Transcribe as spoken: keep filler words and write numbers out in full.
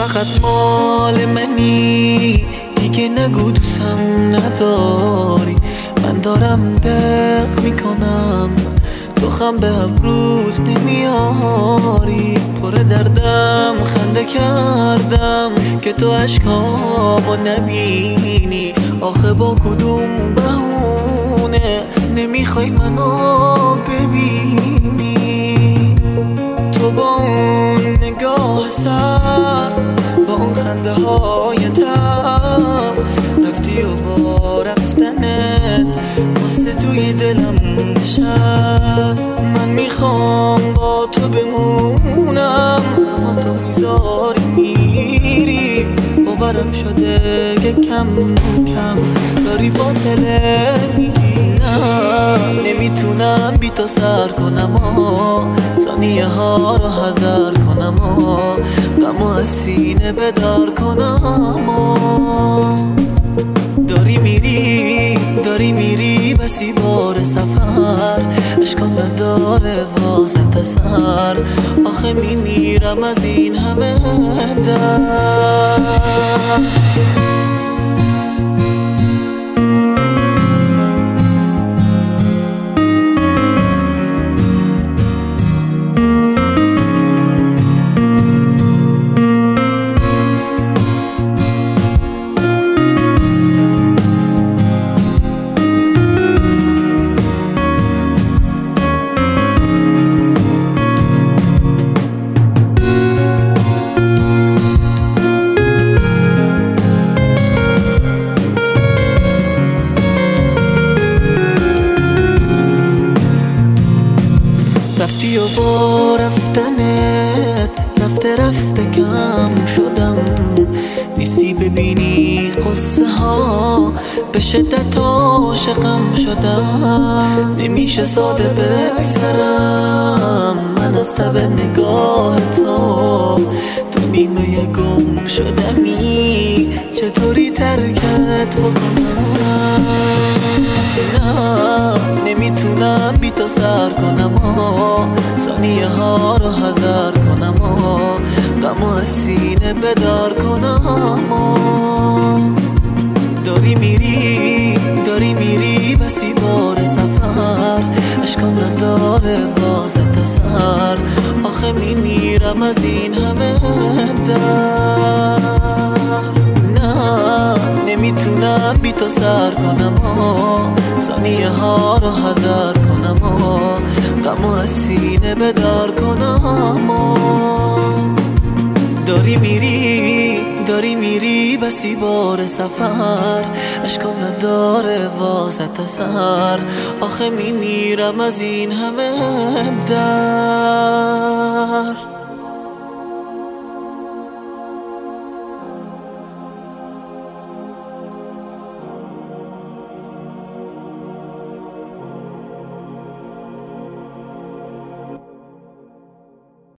فقط مال منی، دیگه نگو دوستم نداری. من دارم دق میکنم تو خم به امروز نمیاری. پر دردم خنده کردم که تو عشقامو نبینی. آخه با کدوم بهونه نمیخوای منو ببینی؟ تو با اون نگاه سر، با اون خنده های تلخ، رفتی و با رفتنت قصه توی دلم نشست. من میخوام با تو بمونم اما تو میذاری میری. باورم شده که کم کم داری فاصله میگیری. نه نمیتونم بی تو سر کنم و ثانیه ها رو هدر کنم و غم و از سینه بدار کنم و داری میری داری میری بسی بار سفر، اشکام نداره واسه سر. آخه میمیرم از این همه درد. رفتی و با رفتنت رفته رفته کم شدم. نیستی ببینی قصه ها به شدت عاشقم شدم. نمیشه ساده بگذرم من از تب نگاه تو. تو نیمه گم شدمی چطوری ترکت بکنم؟ نه نمیتونم بی تو سر کنم و ثانیه ها رو هدر کنم و غم و از سینه بدار کنم و داری میری داری میری بسی بار سفر، اشکام نداره واسه سر. آخه میمیرم از این همه درد. نه نمیتونم بی تو سر کنم و ثانیه ها رو هدر کنم و غم و از سینه بدار کنم و داری میری داری میری بسی بار سفر، اشکام نداره واسه سر. آخه میمیرم از این همه درد.